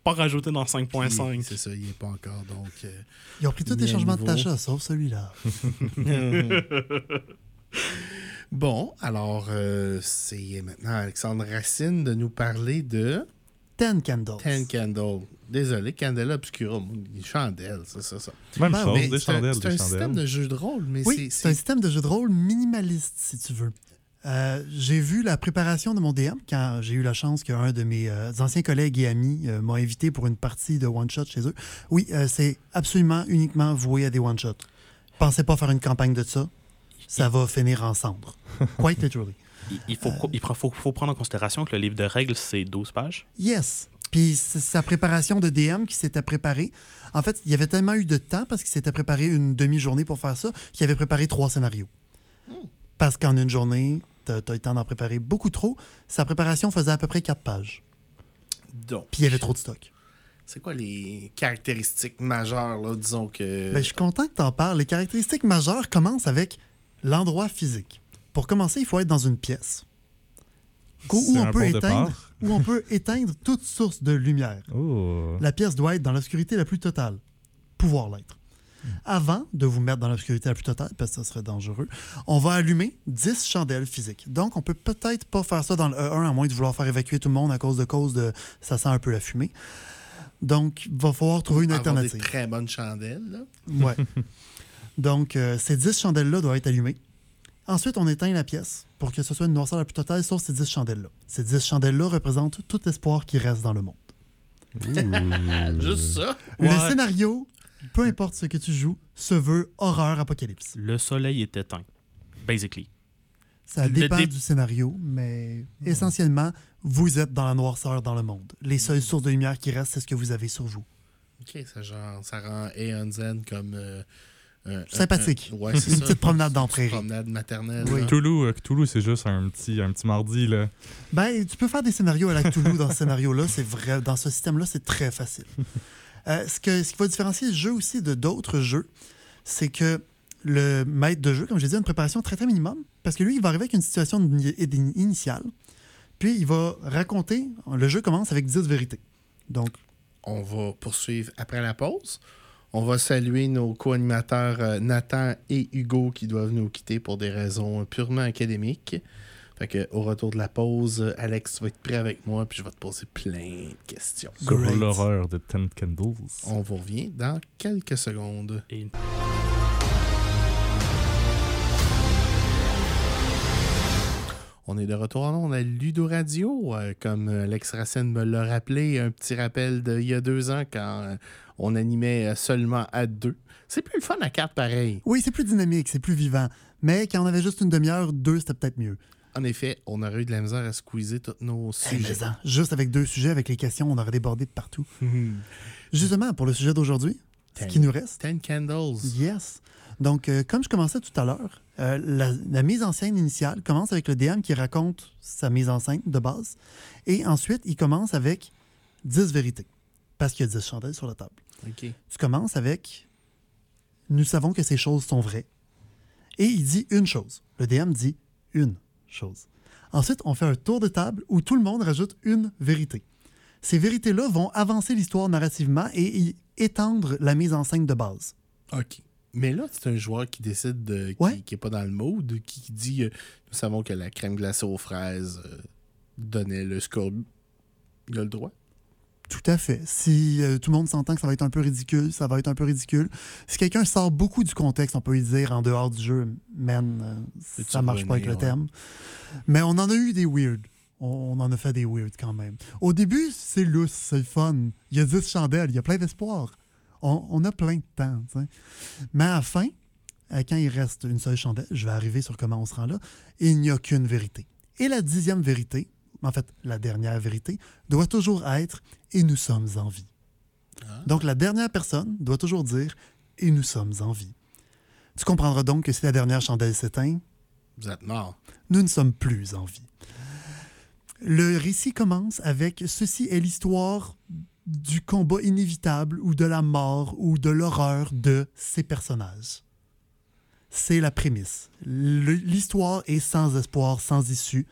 pas rajouté dans cinq point cinq. Puis, c'est ça, il n'est pas encore. Donc, euh, Ils ont pris tous les changements de Tasha, sauf celui-là. Bon, alors, euh, c'est maintenant Alexandre Racine de nous parler de Ten Candles. Ten Candles. Désolé, Candela Obscura, une chandelle, c'est ça, ça. Même Ben, chose, Mais des c'est un, chandelles, c'est des un système chandelles. de jeu de rôle, mais Oui, c'est- c'est un c'est... système de jeu de rôle minimaliste, si tu veux. Euh, j'ai vu la préparation de mon D M quand j'ai eu la chance qu'un de mes euh, anciens collègues et amis euh, m'a invité pour une partie de one-shot chez eux. Oui, euh, c'est absolument uniquement voué à des one-shots. Pensez pas faire une campagne de ça. Ça va finir en cendres. Quite literally. Il, il faut, il faut, faut prendre en considération que le livre de règles, c'est douze pages. Yes. Puis c'est sa préparation de D M qui s'était préparée. En fait, il y avait tellement eu de temps parce qu'il s'était préparé une demi-journée pour faire ça qu'il avait préparé trois scénarios. Parce qu'en une journée, t'as, t'as eu le temps d'en préparer beaucoup trop. Sa préparation faisait à peu près quatre pages. Donc, Puis il y avait trop de stock. c'est quoi les caractéristiques majeures, là, disons que... Ben, je suis content que tu en parles. Les caractéristiques majeures commencent avec l'endroit physique. Pour commencer, il faut être dans une pièce où, où C'est on un peut bon éteindre, départ. où on peut éteindre toute source de lumière. Oh. La pièce doit être dans l'obscurité la plus totale. Pouvoir l'être. Avant de vous mettre dans l'obscurité la plus totale, parce que ça serait dangereux, on va allumer dix chandelles physiques. Donc, on peut peut-être pas faire ça dans le E un, à moins de vouloir faire évacuer tout le monde à cause de cause de... Ça sent un peu la fumée. Donc, il va falloir trouver une avoir alternative. des très bonnes chandelles, là. Ouais. Donc, euh, ces dix chandelles-là doivent être allumées. Ensuite, on éteint la pièce pour que ce soit une noirceur la plus totale, sauf ces dix chandelles-là. Ces dix chandelles-là représentent tout espoir qui reste dans le monde. Juste ça. Le Ouais. scénario, peu importe ce que tu joues, se veut horreur apocalypse. Le soleil est éteint, basically. Ça Le dépend dé- du scénario, mais essentiellement, vous êtes dans la noirceur dans le monde. Les seules sources de lumière qui restent, c'est ce que vous avez sur vous. OK, ça, genre, ça rend Aeon Zen comme... euh, un- Sympathique. un- ouais, c'est ça. Une petite promenade dans la Une petite prairie. promenade maternelle. Oui. là. Cthulhu, euh, Cthulhu, c'est juste un petit, un petit mardi, là. Ben, tu peux faire des scénarios à la Cthulhu dans ce scénario-là. C'est vrai. Dans ce système-là, c'est très facile. Euh, ce, que, ce qui va différencier ce jeu aussi de d'autres jeux, c'est que le maître de jeu, comme je l'ai dit, a une préparation très, très minimum. Parce que lui, il va arriver avec une situation ni- initiale. Puis, il va raconter. Le jeu commence avec dix vérités. Donc, On va poursuivre après la pause. On va saluer nos co-animateurs euh, Nathan et Hugo qui doivent nous quitter pour des raisons purement académiques. Fait que, au retour de la pause, euh, Alex, tu vas être prêt avec moi puis je vais te poser plein de questions. Sur Great. l'horreur de Ten Candles. On vous revient dans quelques secondes. Et On est de retour en ondes à Ludo Radio. Euh, comme Alex Racine me l'a rappelé, un petit rappel d'il y a deux ans quand euh, on animait euh, seulement à deux. C'est plus le fun à quatre pareil. oui, c'est plus dynamique, c'est plus vivant. Mais quand on avait juste une demi-heure, deux, c'était peut-être mieux. En effet, on aurait eu de la misère à squeezer tous nos Hey, sujets. mais en, juste avec deux sujets, avec les questions, on aurait débordé de partout. Justement, pour le sujet d'aujourd'hui, ce Ten. qui nous reste. Ten Candles. Yes. Donc, euh, comme je commençais tout à l'heure, euh, la, la mise en scène initiale commence avec le D M qui raconte sa mise en scène de base. Et ensuite, il commence avec dix vérités. Parce qu'il y a dix chandelles sur la table. OK. Tu commences avec « Nous savons que ces choses sont vraies ». Et il dit une chose. Le D M dit une chose. Ensuite, on fait un tour de table où tout le monde rajoute une vérité. Ces vérités-là vont avancer l'histoire narrativement et y étendre la mise en scène de base. OK. Mais là, c'est un joueur qui décide de, qui, Ouais. qui est pas dans le mood, qui dit euh, nous savons que la crème glacée aux fraises euh, donnait le scorbut. Il a le droit. Tout à fait. Si euh, tout le monde s'entend que ça va être un peu ridicule, ça va être un peu ridicule. Si quelqu'un sort beaucoup du contexte, on peut lui dire en dehors du jeu, man, euh, Peux-tu ça marche pas avec le revenir, terme. Mais on en a eu des weird. On, on en a fait des weird quand même. Au début, c'est lousse, c'est le fun. Il y a dix chandelles, il y a plein d'espoir. On, on a plein de temps. T'sais. Mais à la fin, euh, quand il reste une seule chandelle, je vais arriver sur comment on se rend là, il n'y a qu'une vérité. Et la dixième vérité, en fait, la dernière vérité, doit toujours être « et nous sommes en vie ». Donc, la dernière personne doit toujours dire « et nous sommes en vie ». Tu comprendras donc que si la dernière chandelle s'éteint, Vous êtes mort. nous ne sommes plus en vie. Le récit commence avec « Ceci est l'histoire du combat inévitable ou de la mort ou de l'horreur de ces personnages ». C'est la prémisse. Le- L'histoire est sans espoir, sans issue.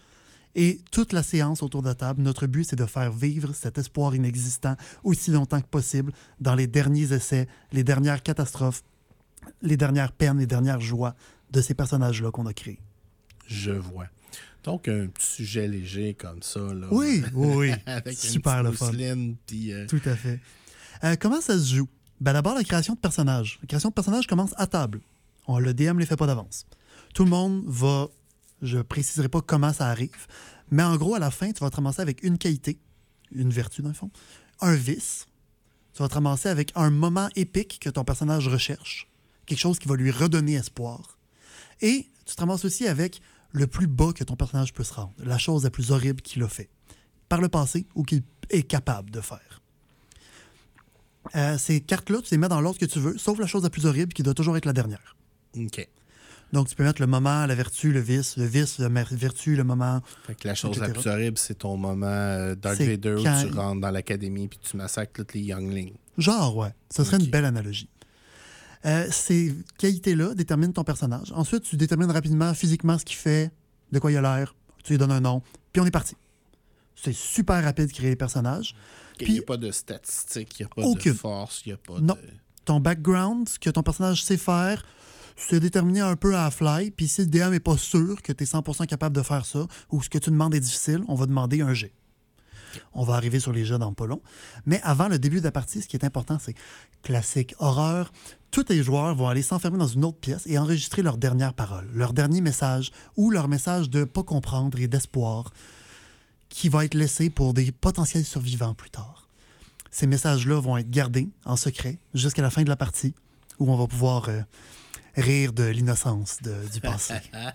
Et toute la séance autour de la table, notre but, c'est de faire vivre cet espoir inexistant aussi longtemps que possible dans les derniers essais, les dernières catastrophes, les dernières peines, les dernières joies de ces personnages-là qu'on a créés. Je vois. Donc, un petit sujet léger comme ça. Là, oui, oui, oui. Avec super le fun. Puis, euh... Tout à fait. Euh, comment ça se joue? Ben d'abord, la création de personnages. La création de personnages commence à table. On, le D M ne les fait pas d'avance. Tout le monde va... Je ne préciserai pas comment ça arrive, mais en gros, à la fin, tu vas te ramasser avec une qualité, une vertu dans le fond, un vice. Tu vas te ramasser avec un moment épique que ton personnage recherche, quelque chose qui va lui redonner espoir. Et tu te ramasses aussi avec le plus bas que ton personnage peut se rendre, la chose la plus horrible qu'il a fait, par le passé ou qu'il est capable de faire. Euh, ces cartes-là, tu les mets dans l'ordre que tu veux, sauf la chose la plus horrible qui doit toujours être la dernière. OK. Donc, tu peux mettre le moment, la vertu, le vice, le vice, la vertu, le moment. Fait que la chose et cetera. la plus horrible, c'est ton moment euh, Darth C'est Vader où quand- tu rentres dans l'académie puis tu massacres tous les younglings. Genre, ouais. Ce serait Ok. une belle analogie. Euh, ces qualités-là déterminent ton personnage. Ensuite, tu détermines rapidement physiquement ce qu'il fait, de quoi il a l'air, tu lui donnes un nom, puis on est parti. C'est super rapide de créer les personnages. Il Puis- n'y a pas de statistiques, il n'y a pas Aucune. de force, il n'y a pas Non. de... Ton background, ce que ton personnage sait faire, c'est déterminé un peu à la fly. Puis si le D M n'est pas sûr que tu es cent pour cent capable de faire ça, ou ce que tu demandes est difficile, on va demander un jet. On va arriver sur les jets dans pas long. Mais avant le début de la partie, ce qui est important, c'est classique horreur. Tous les joueurs vont aller s'enfermer dans une autre pièce et enregistrer leur dernière parole, leur dernier message ou leur message de pas comprendre et d'espoir qui va être laissé pour des potentiels survivants plus tard. Ces messages-là vont être gardés en secret jusqu'à la fin de la partie où on va pouvoir euh, rire de l'innocence de- du passé.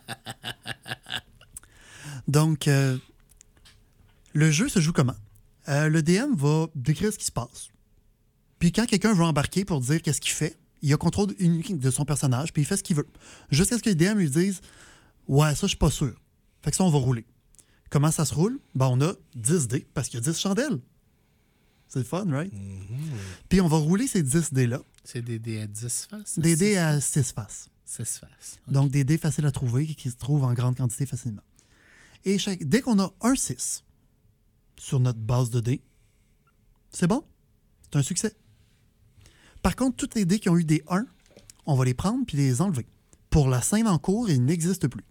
Donc, euh, le jeu se joue comment? Euh, le D M va décrire ce qui se passe. Puis quand quelqu'un veut embarquer pour dire qu'est-ce qu'il fait, il a contrôle unique de son personnage, puis il fait ce qu'il veut. Jusqu'à ce que le D M lui dise « Ouais, ça, je suis pas sûr. » Fait que ça, on va rouler. Comment ça se roule? Ben, on a dix dés, parce qu'il y a dix chandelles. C'est le fun, right? Puis on va rouler ces dix dés-là. C'est des dés à dix faces? Des dés à six faces. six faces. Donc, des dés faciles à trouver qui se trouvent en grande quantité facilement. Et chaque... dès qu'on a un six sur notre base de dés, c'est bon. C'est un succès. Par contre, toutes les dés qui ont eu des un, on va les prendre puis les enlever. Pour la scène en cours, ils n'existent plus.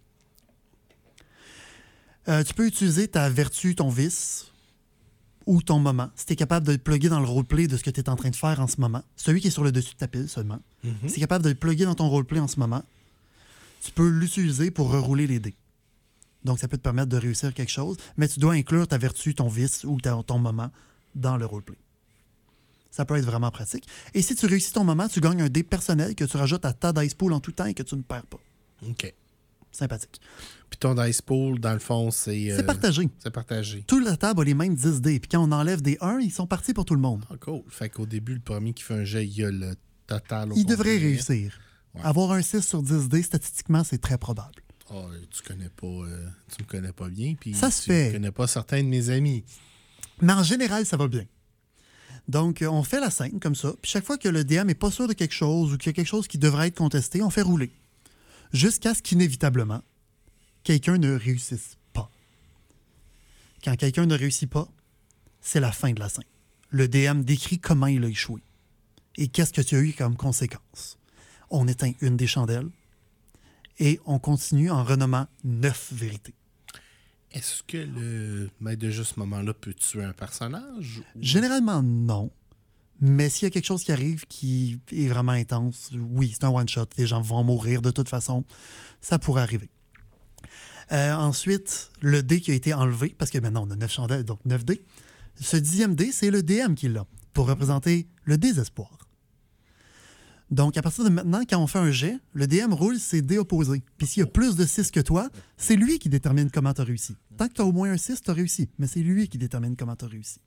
Euh, tu peux utiliser ta vertu, ton vice ou ton moment, si tu es capable de le plugger dans le roleplay de ce que tu es en train de faire en ce moment. Celui qui est sur le dessus de ta pile seulement. Si tu es capable de le plugger dans ton roleplay en ce moment, tu peux l'utiliser pour rerouler les dés. Donc, ça peut te permettre de réussir quelque chose, mais tu dois inclure ta vertu, ton vice ou ta- ton moment dans le roleplay. Ça peut être vraiment pratique. Et si tu réussis ton moment, tu gagnes un dé personnel que tu rajoutes à ta dice pool en tout temps et que tu ne perds pas. OK. Sympathique. Puis ton dice pool, dans le fond, c'est... euh, C'est partagé. C'est partagé. Toute la table a les mêmes dix dés. Puis quand on enlève des un, ils sont partis pour tout le monde. Ah, cool. Fait qu'au début, le premier qui fait un jet, il y a le total au Il devrait complet. réussir. Ouais. Avoir un six sur dix dés, statistiquement, c'est très probable. Ah, tu connais pas... euh, tu me connais pas bien, puis Ça se tu fait. connais pas certains de mes amis. Mais en général, ça va bien. Donc, euh, on fait la scène comme ça. Puis chaque fois que le D M n'est pas sûr de quelque chose ou qu'il y a quelque chose qui devrait être contesté, on fait rouler. Jusqu'à ce qu'inévitablement, quelqu'un ne réussisse pas. Quand quelqu'un ne réussit pas, c'est la fin de la scène. Le D M décrit comment il a échoué. Et qu'est-ce que tu as eu comme conséquence. On éteint une des chandelles et on continue en renommant neuf vérités. Est-ce que le maître de jeu, à ce moment-là, peut tuer un personnage? ou- Généralement, non. Mais s'il y a quelque chose qui arrive qui est vraiment intense, oui, c'est un one-shot. Les gens vont mourir de toute façon. Ça pourrait arriver. Euh, ensuite, le dé qui a été enlevé, parce que maintenant on a neuf chandelles, donc neuf dés. Ce dixième dé, c'est le D M qui l'a, pour représenter le désespoir. Donc, à partir de maintenant, quand on fait un jet, le D M roule ses dés opposés. Puis s'il y a plus de six que toi, c'est lui qui détermine comment tu as réussi. Tant que tu as au moins un six, tu as réussi. Mais c'est lui qui détermine comment tu as réussi.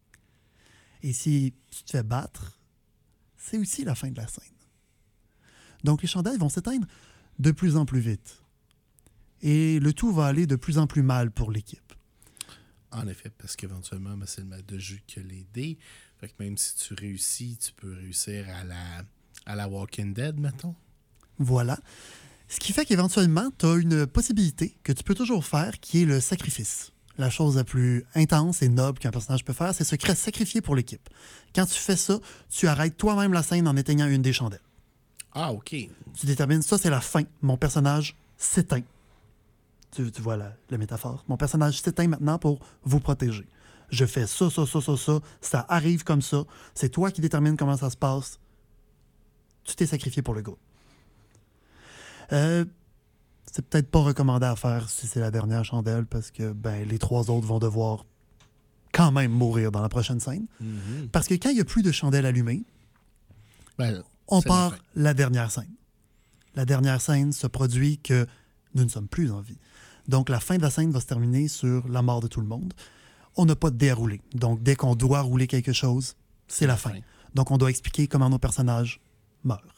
Et si tu te fais battre, c'est aussi la fin de la scène. Donc, les chandelles vont s'éteindre de plus en plus vite. Et le tout va aller de plus en plus mal pour l'équipe. En effet, parce qu'éventuellement, ben, c'est le maître de jeu qui a les dés. Fait que même si tu réussis, tu peux réussir à la, à la Walking Dead, mettons. Voilà. Ce qui fait qu'éventuellement, tu as une possibilité que tu peux toujours faire qui est le sacrifice. La chose la plus intense et noble qu'un personnage peut faire, c'est se sacrifier pour l'équipe. Quand tu fais ça, tu arrêtes toi-même la scène en éteignant une des chandelles. Ah, OK. Tu détermines, ça c'est la fin. Mon personnage s'éteint. Tu, tu vois la, la métaphore. Mon personnage s'éteint maintenant pour vous protéger. Je fais ça, ça, ça, ça, ça. Ça arrive comme ça. C'est toi qui détermines comment ça se passe. Tu t'es sacrifié pour le groupe. Euh... C'est peut-être pas recommandé à faire si c'est la dernière chandelle parce que ben, les trois autres vont devoir quand même mourir dans la prochaine scène. Mm-hmm. Parce que quand il n'y a plus de chandelle allumée, Ben, on c'est part la fin. la dernière scène. La dernière scène se produit que nous ne sommes plus en vie. Donc la fin de la scène va se terminer sur la mort de tout le monde. On n'a pas de dé à rouler. Donc dès qu'on doit rouler quelque chose, c'est la fin. fin. Donc on doit expliquer comment nos personnages meurent.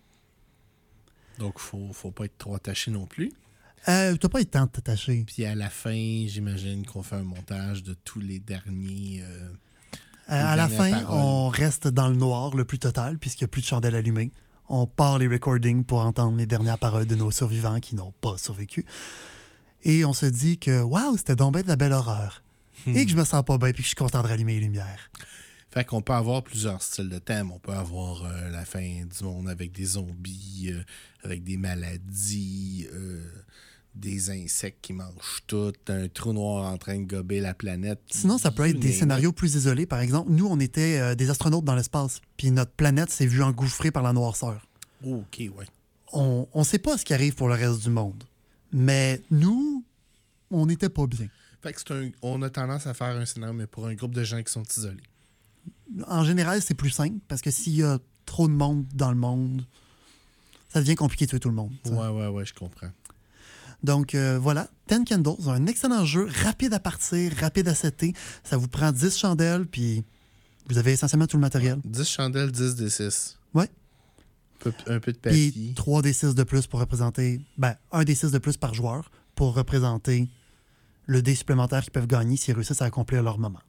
Donc, il faut, faut pas être trop attaché non plus. Euh, t'as pas eu le temps de t'attacher. Puis à la fin, j'imagine qu'on fait un montage de tous les derniers... euh, Euh, à la fin, dernières paroles. on reste dans le noir le plus total, puisqu'il n'y a plus de chandelle allumée. On part les recordings pour entendre les dernières paroles de nos survivants qui n'ont pas survécu. Et on se dit que, waouh, c'était donc bien de la belle horreur. Et que je me sens pas bien, puis que je suis content de rallumer les lumières. Fait qu'on peut avoir plusieurs styles de thèmes. On peut avoir euh, la fin du monde avec des zombies, euh, avec des maladies, euh, des insectes qui mangent tout, un trou noir en train de gober la planète. Sinon, ça peut être des scénarios plus isolés. Par exemple, nous, on était euh, des astronautes dans l'espace, puis notre planète s'est vue engouffrée par la noirceur. Oh, OK, ouais. On ne sait pas ce qui arrive pour le reste du monde. Mais nous, on n'était pas bien. Fait que c'est un, on a tendance à faire un scénario, mais pour un groupe de gens qui sont isolés. En général, c'est plus simple, parce que s'il y a trop de monde dans le monde, ça devient compliqué de tuer tout le monde. t'sais. Ouais, ouais, ouais, je comprends. Donc euh, voilà, Ten Candles, un excellent jeu, rapide à partir, rapide à setter. Ça vous prend dix chandelles, puis vous avez essentiellement tout le matériel. dix chandelles, dix D six. Ouais. Un peu, un peu de papier. Puis trois D six de plus pour représenter... Ben, un D six de plus par joueur pour représenter le dé supplémentaire qu'ils peuvent gagner s'ils réussissent à accomplir leur moment.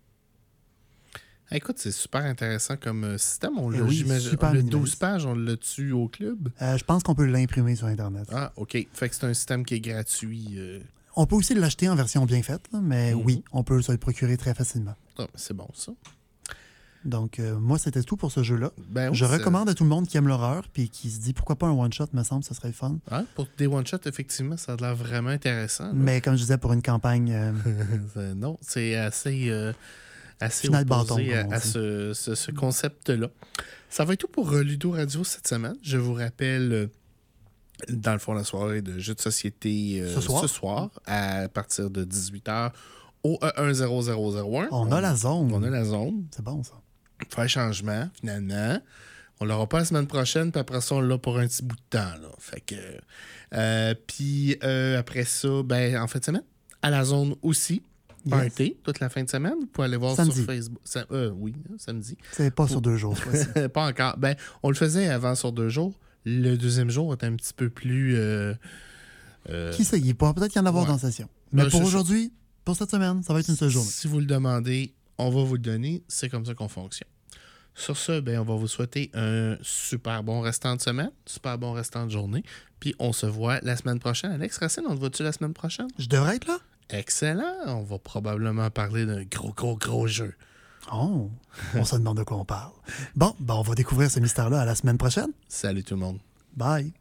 Ah, écoute, c'est super intéressant comme euh, système. On Eh l'a, oui, j'imagine, super on l'a minimaliste. douze pages, on l'a tu au club. Euh, je pense qu'on peut l'imprimer sur Internet. Ah, OK. Fait que c'est un système qui est gratuit. euh. On peut aussi l'acheter en version bien faite, là, mais Mhm. oui, on peut se le procurer très facilement. Ah, c'est bon, ça. Donc, euh, moi, c'était tout pour ce jeu-là. Ben oui, Je ça- recommande à tout le monde qui aime l'horreur puis qui se dit pourquoi pas un one-shot, me semble, ce serait le fun. Ouais, pour des one-shots, effectivement, ça a l'air vraiment intéressant. là. Mais comme je disais, pour une campagne, euh, Euh, non, c'est assez, euh, assez Final opposé bâton, à, comme on à dit. ce, ce- ce concept-là. Ça va être tout pour euh, Ludo Radio cette semaine. Je vous rappelle, euh, dans le fond, la soirée de jeux de société euh, Ce soir. soir, à partir de dix-huit heures au E un zéro zéro zéro un. on a la zone. On a la zone. C'est bon, ça. Faire changement, finalement. On l'aura pas la semaine prochaine, puis après ça, on l'a pour un petit bout de temps. Là. Fait que. euh, puis euh, après ça, ben, en fin de semaine, à la zone aussi. Yes. Party, toute la fin de semaine. Vous pouvez aller voir Samedi. sur Facebook. Sa- euh, oui, samedi. C'est pas sur deux jours, ce fois-ci. Pas encore. Ben, on le faisait avant sur deux jours. Le deuxième jour est un petit peu plus. euh, euh, Qui sait, il peut peut-être y en avoir ouais. dans la session. Mais Ben, pour c'est ça. aujourd'hui, pour cette semaine, ça va être une seule journée. Si vous le demandez, on va vous le donner. C'est comme ça qu'on fonctionne. Sur ce, ben, on va vous souhaiter un super bon restant de semaine, super bon restant de journée. Puis on se voit la semaine prochaine. Alex Racine, on te voit-tu la semaine prochaine? Je devrais être là? Excellent. On va probablement parler d'un gros, gros, gros jeu. Oh, on se demande de quoi on parle. Bon, ben on va découvrir ce mystère-là à la semaine prochaine. Salut tout le monde. Bye.